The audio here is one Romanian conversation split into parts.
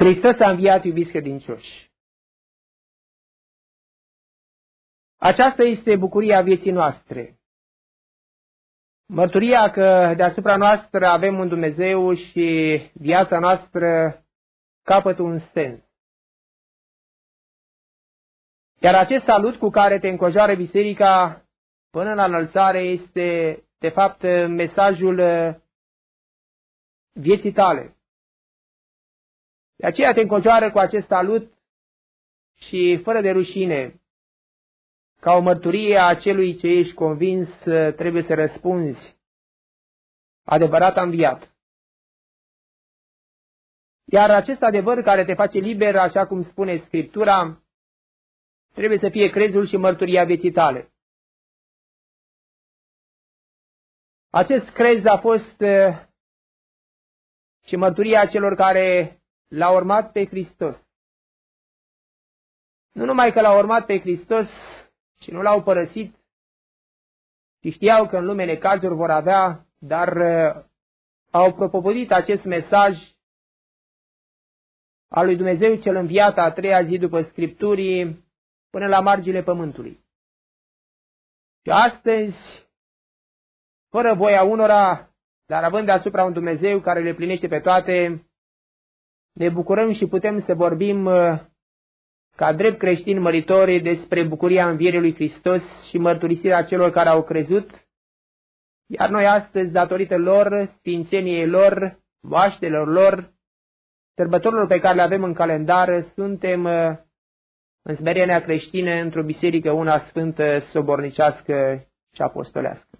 Hristos a înviat, iubiți credincioși. Aceasta este bucuria vieții noastre. Mărturia că deasupra noastră avem un Dumnezeu și viața noastră capătă un sens. Iar acest salut cu care te înconjoară biserica până la înălțare este, de fapt, mesajul vieții tale. De aceea te înconjoară cu acest salut și fără de rușine, ca o mărturie a celui ce ești convins, trebuie să răspunzi: adevărat am înviat. Iar acest adevăr care te face liber, așa cum spune Scriptura, trebuie să fie crezul și mărturia vieții tale. Acest crez a fost și mărturia celor care l-au urmat pe Hristos. Nu numai că l-au urmat pe Hristos și nu l-au părăsit, și știau că în lume necazuri vor avea, dar au propovăduit acest mesaj al lui Dumnezeu cel înviat a treia zi după Scripturii până la marginile pământului. Și astăzi, fără voia unora, dar având deasupra un Dumnezeu care le plinește pe toate, ne bucurăm și putem să vorbim ca drept creștini măritori despre bucuria învierii lui Hristos și mărturisirea celor care au crezut, iar noi astăzi, datorită lor, sfințeniei lor, moaștelor lor, sărbătorilor pe care le avem în calendar, suntem în smerenia creștină într-o biserică una sfântă, sobornicească și apostolească.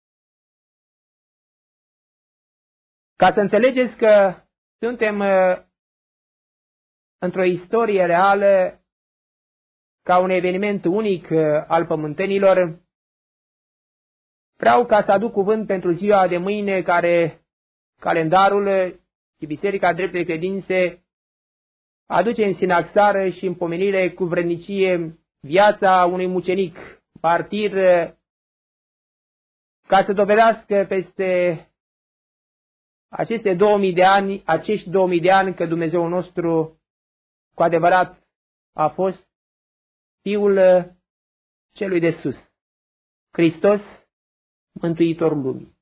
Ca să înțelegeți că suntem într-o istorie reală, ca un eveniment unic al pământenilor, vreau ca să aduc cuvânt pentru ziua de mâine, care calendarul și Biserica Dreptei Credințe aduce în sinaxară și în pomenire cu vrednicie viața unui mucenic, martir, ca să dovedească peste acești 2000 de ani că Dumnezeul nostru cu adevărat a fost Fiul celui de sus, Hristos, Mântuitorul lumii.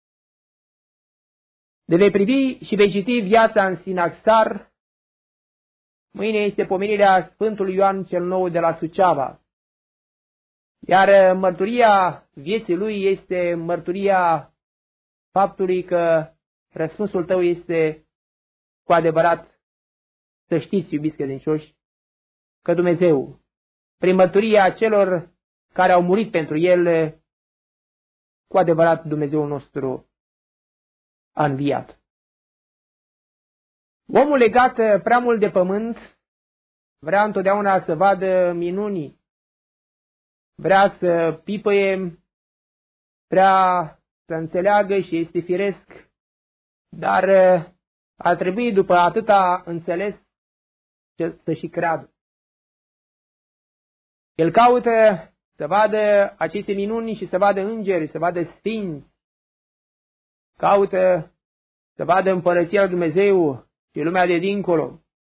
De vei privi și vei citi viața în sinaxar. Mâine este pomenirea Sfântului Ioan cel Nou de la Suceava, iar mărturia vieții lui este mărturia faptului că răspunsul tău este cu adevărat să știți, iubiți credincioși, că Dumnezeu, prin mărturia celor care au murit pentru El, cu adevărat Dumnezeul nostru a înviat. Omul legat prea mult de pământ vrea întotdeauna să vadă minuni, vrea să pipăie, vrea să înțeleagă și este firesc, dar ar trebui după atâta înțeles să și creadă. El caută să vadă aceste minuni și să vadă îngeri, să vadă sfinți. Caută să vadă împărăția lui Dumnezeu și lumea de dincolo.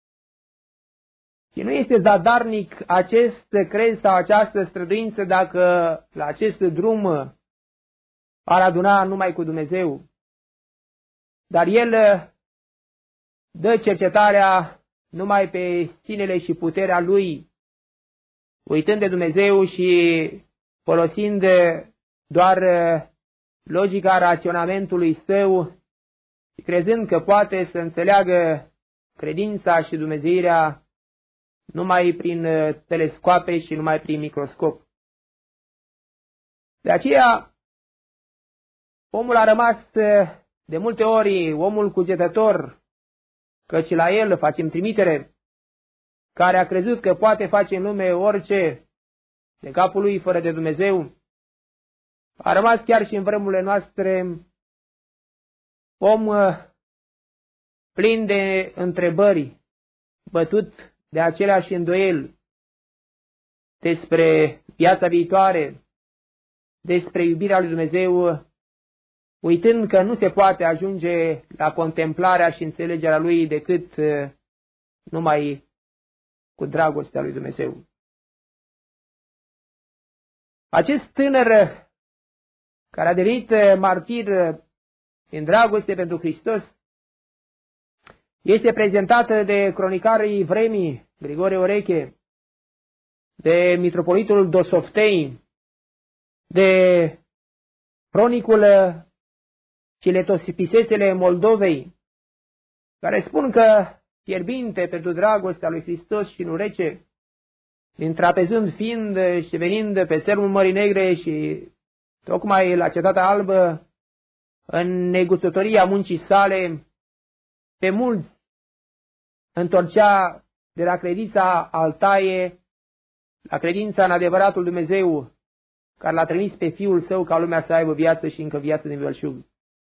Și nu este zadarnic acest crez sau această străduință dacă la acest drum ar aduna numai cu Dumnezeu. Dar el dă cercetarea numai pe sinele și puterea lui, uitând de Dumnezeu și folosind doar logica raționamentului său și crezând că poate să înțeleagă credința și dumnezeirea numai prin telescoape și numai prin microscop. De aceea, omul a rămas de multe ori omul cugetător, căci la el facem trimitere, care a crezut că poate face în lume orice de capul lui fără de Dumnezeu. A rămas chiar și în vremurile noastre om plin de întrebări, bătut de aceleași îndoieli despre viața viitoare, despre iubirea lui Dumnezeu, uitând că nu se poate ajunge la contemplarea și înțelegerea lui decât numai cu dragostea lui Dumnezeu. Acest tânăr care a devenit martir în dragoste pentru Hristos este prezentată de cronicarii vremii, Grigore Oreche, de mitropolitul Dosoftei, de cronicul Ciletosipisesele Moldovei, care spun că, fierbinte pentru dragostea lui Hristos și nu rece, din trapezând fiind și venind pe țărmul Mării Negre și tocmai la Cetatea Albă, în negustătoria muncii sale, pe mulți întorcea de la credința altaie la credința în adevăratul Dumnezeu, care l-a trimis pe Fiul Său ca lumea să aibă viață și încă viață din belșug.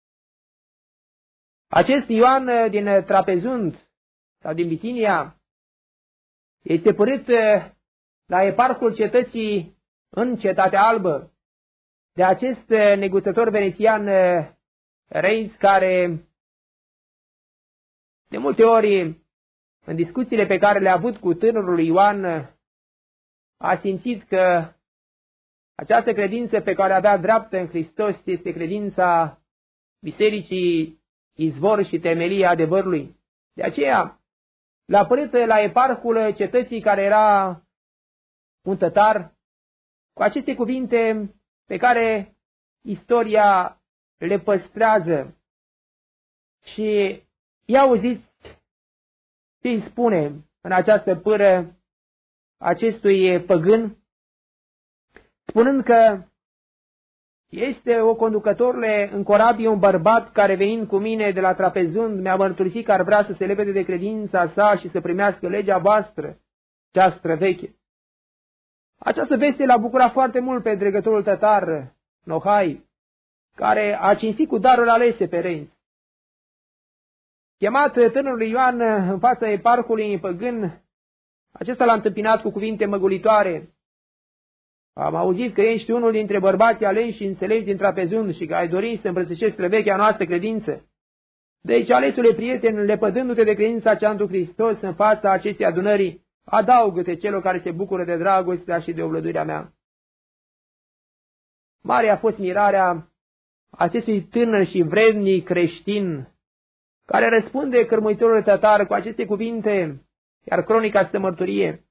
Acest Ioan din Trapezund sau din Bitinia este părât la eparhul cetății în Cetatea Albă de acest negustător venețian Reitz, care de multe ori în discuțiile pe care le-a avut cu tânărul Ioan a simțit că această credință pe care avea dreaptă în Hristos este credința bisericii izvor și temelie adevărului. De aceea l-a părât la eparhul cetății, care era un tătar, cu aceste cuvinte pe care istoria le păstrează. Și ia auziți ce îi spune în această pâră acestui păgân, spunând că este o conducătorule în corabie un bărbat care, venind cu mine de la Trapezund, mi-a mărturisit că ar vrea să se lepede de credința sa și să primească legea voastră, cea străveche. Această veste l-a bucurat foarte mult pe dregătorul tătar Nohai, care a cinstit cu daruri alese pe Reitz. Chemat tânărul Ioan în fața eparhului păgân, acesta l-a întâmpinat cu cuvinte măgulitoare. Am auzit că ești unul dintre bărbații aleși și înțelegi din Trapezund și că ai dorit să îmbrățișezi străvechea noastră credință. Deci, alesule prieten, lepădându-te de credința cea întru Hristos în fața acestei adunări, adaugă-te celor care se bucură de dragostea și de oblăduirea mea. Mare a fost mirarea acestui tânăr și vrednic creștin, care răspunde cărmuitorului tătar cu aceste cuvinte, iar cronica stă mărturie.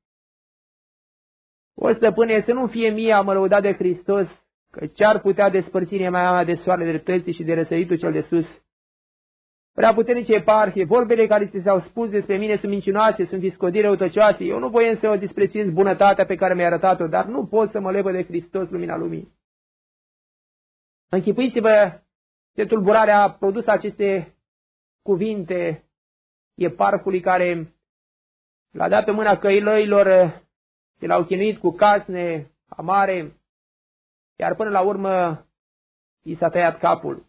O stăpâne, să nu fie mie a mă lăuda de Hristos, că ce-ar putea despărți inima mea de soarele dreptății și de răsăritul cel de sus. Prea puternice eparhie, vorbele care ți s-au spus despre mine sunt mincinoase, sunt discodiri răutăcioase. Eu nu voiam să o disprețuiesc bunătatea pe care mi-a arătat-o, dar nu pot să mă lepăd de Hristos, lumina lumii. Închipuiți-vă ce tulburare a produs aceste cuvinte eparhului, care l-a dat pe mâna căilăilor și l-au chinuit cu casne amare, iar până la urmă i s-a tăiat capul.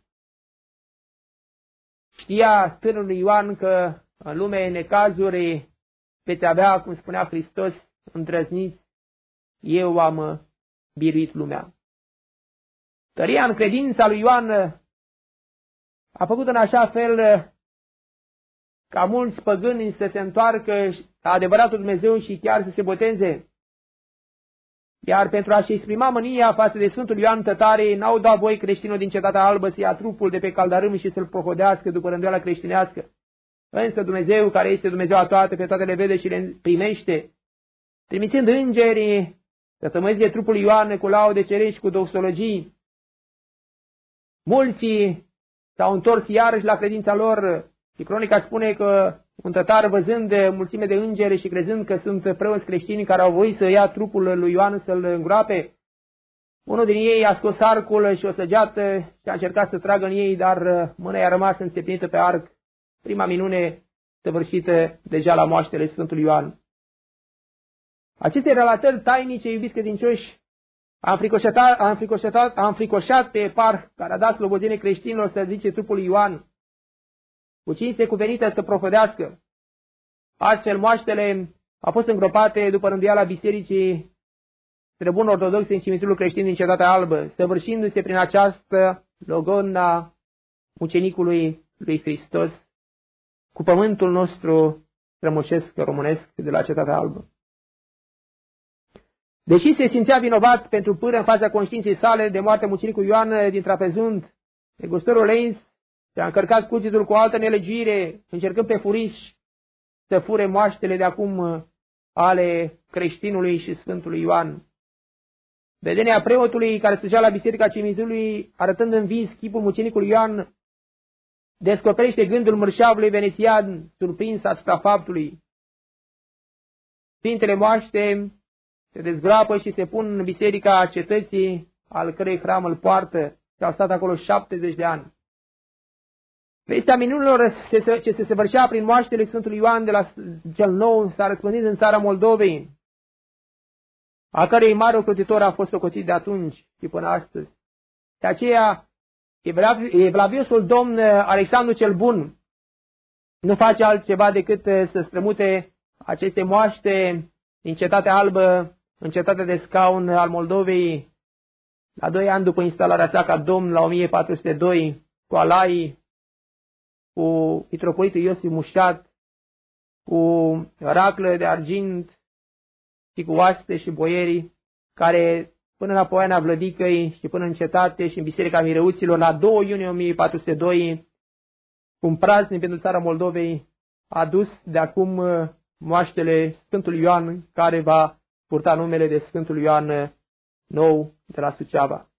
Știa tânărul Ioan că în lume necazuri veți avea, cum spunea Hristos, îndrăzniți, eu am biruit lumea. Tăria în credința lui Ioan a făcut în așa fel ca mulți păgâni să se întoarcă la adevăratul Dumnezeu și chiar să se boteze. Iar pentru a-și exprima mânia față de Sfântul Ioan Tătare, n-au dat voi creștinul din Cetatea Albă să ia trupul de pe caldarâm și să-l prohodească după rânduiala creștinească. Însă Dumnezeu, care este Dumnezeu a toate, pe toate le vede și le primește, trimițând îngerii să tămăzie trupul Ioan cu laude cerești, cu doxologii. Mulți s-au întors iarăși la credința lor și cronica spune că un tătar, văzând mulțime de îngeri și crezând că sunt preoți creștini care au voit să ia trupul lui Ioan să-l îngroape, unul din ei a scos arcul și o săgeată și a încercat să tragă în ei, dar mâna i-a rămas înțepenită pe arc, prima minune săvârșită deja la moaștele Sfântului Ioan. Aceste relatări tainice, iubiți credincioși, a înfricoșat pe eparh, care a dat slobozenie creștinilor să zice trupul lui Ioan, cu cinste cuvenită să profodească. Astfel, moaștele au fost îngropate după rânduiala bisericii străbun ortodoxe în cimitirul creștin din Cetatea Albă, săvârșindu-se prin această logodna mucenicului lui Hristos cu pământul nostru strămoșesc românesc de la Cetatea Albă. Deși se simțea vinovat pentru pâră în fața conștiinței sale de moartea mucenicului Ioan din Trapezund, negustorul Lenz și-a încărcat cuțitul cu o altă nelegiuire, încercând pe furiș să fure moaștele de acum ale creștinului și Sfântului Ioan. Vedenia preotului care stăgea la biserica Cimitirului, arătând în vis chipul mucenicului Ioan, descoperește gândul mărșavului venețian, surprins asupra faptului. Sfintele moaște se dezgroapă și se pun în biserica cetății, al cărei hram îl poartă, și au stat acolo 70 de ani. Vestea minunilor ce se săvârșea prin moaștele Sfântului Ioan de la cel Nou s-a răspândit în țara Moldovei, a cărei mare ocrotitor a fost socotit de atunci și până astăzi. De aceea, evlaviosul domn Alexandru cel Bun nu face altceva decât să strămute aceste moaște din Cetatea Albă în Cetatea de Scaun al Moldovei, la 2 ani după instalarea sa ca domn, la 1402, cu alai, cu mitropolitul Iosif Mușat, cu raclă de argint și cu oaste și boierii, care până la Poiana Vlădicăi și până în cetate și în Biserica Mireuților, la 2 iunie 1402, cu un praznic pentru țara Moldovei, a dus de acum moaștele Sfântului Ioan, care va purta numele de Sfântul Ioan Nou de la Suceava.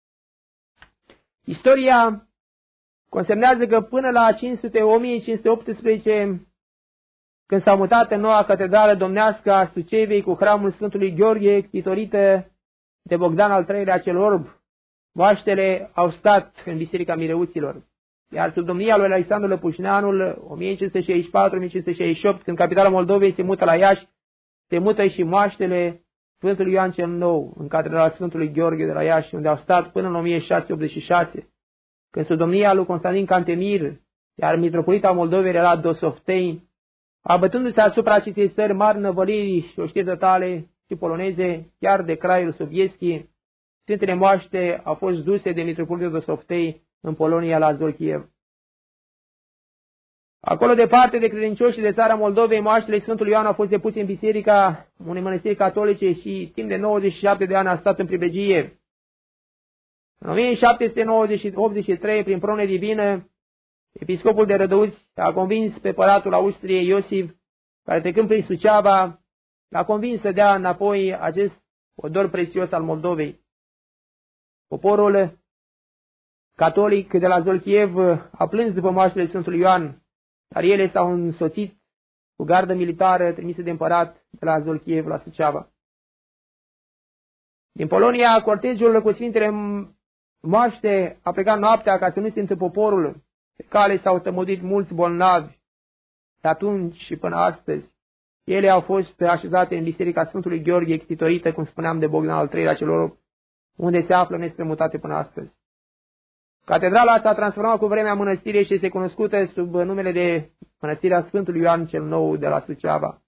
Istoria consemnează că până la 1518, când s-a mutat în noua catedrală domnească a Sucevei cu hramul Sfântului Gheorghe, ctitorită de Bogdan al III-lea cel Orb, moaștele au stat în Biserica Mireuților. Iar sub domnia lui Alexandru Lăpușneanul, 1564-1568, când capitala Moldovei se mută la Iași, se mută și moaștele Sfântului Ioan cel Nou, în catedrala Sfântului Gheorghe de la Iași, unde au stat până în 1686, când sub domnia lui Constantin Cantemir, iar mitropolita Moldovei era Dosoftei, abătându-se asupra acestei țări mari năvăliri și oștiri totale și poloneze, chiar de Craiul Sovietski, Sfintele moaște au fost duse de mitropolitul Dosoftei în Polonia la Zolchiev. Acolo, departe de credincioșii de țara Moldovei, moaștele Sfântului Ioan au fost depuse în biserica unei mănăstiri catolice și timp de 97 de ani a stat în pribegie. În 1783, prin prone divină, episcopul de Rădăuți a convins pe păratul Austriei Iosif, care trecând prin Suceava, l-a convins să dea înapoi acest odor prețios al Moldovei. Poporul catolic de la Zolchiev a plâns după moaștele Sfântului Ioan, dar ele s-au însoțit cu gardă militară trimisă de împărat de la Zolchiev la Suceava. Din Polonia, cortegiul cu Sfintele moaște a plecat noaptea ca să nu se întâmple poporul. Pe cale s-au tămăduit mulți bolnavi. De atunci și până astăzi, ele au fost așezate în Biserica Sfântului Gheorghe, ctitorită, cum spuneam, de Bogdan al III-lea celor, unde se află nestrămutate până astăzi. Catedrala s-a transformat cu vremea mănăstirii și este cunoscută sub numele de Mănăstirea Sfântului Ioan cel Nou de la Suceava.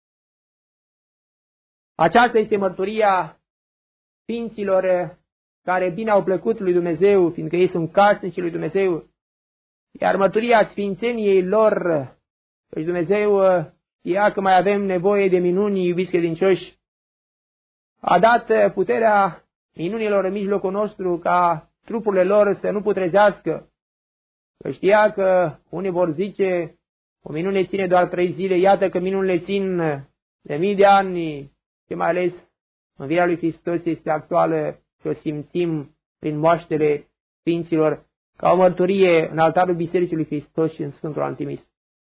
Aceasta este mărturia sfinților care bine au plăcut lui Dumnezeu, fiindcă ei sunt casnicii lui Dumnezeu, iar mărturia sfințeniei lor, căci Dumnezeu știa că mai avem nevoie de minuni, iubiți credincioși, a dat puterea minunilor în mijlocul nostru ca trupurile lor să nu putrezească. Că știa că unii vor zice, o minune ține doar 3 zile, iată că minunile țin de mii de ani și mai ales învierea lui Hristos este actuală și o simțim prin moaștele sfinților ca o mărturie în altarul Bisericii lui Hristos și în Sfântul Antimis.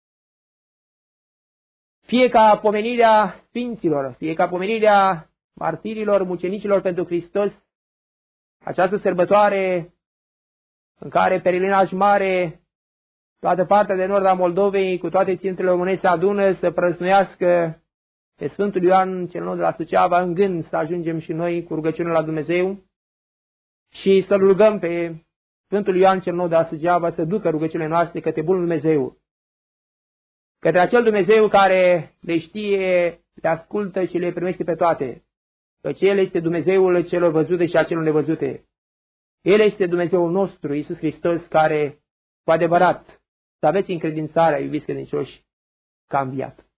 Fie ca pomenirea sfinților, fie ca pomenirea martirilor, mucenicilor pentru Hristos, această sărbătoare în care pelerinaj mare, toată partea de nord a Moldovei, cu toate ținutele românești se adună să prăznuiască pe Sfântul Ioan cel Nou de la Suceava, în gând să ajungem și noi cu rugăciune la Dumnezeu și să rugăm pe Sfântul Ioan cel Nou de la Suceava să ducă rugăciunile noastre către Bunul Dumnezeu, către acel Dumnezeu care le știe, le ascultă și le primește pe toate, căci El este Dumnezeul celor văzute și a celor nevăzute. El este Dumnezeul nostru, Iisus Hristos, care, cu adevărat, să aveți încredințarea, iubiți credincioși, că a înviat.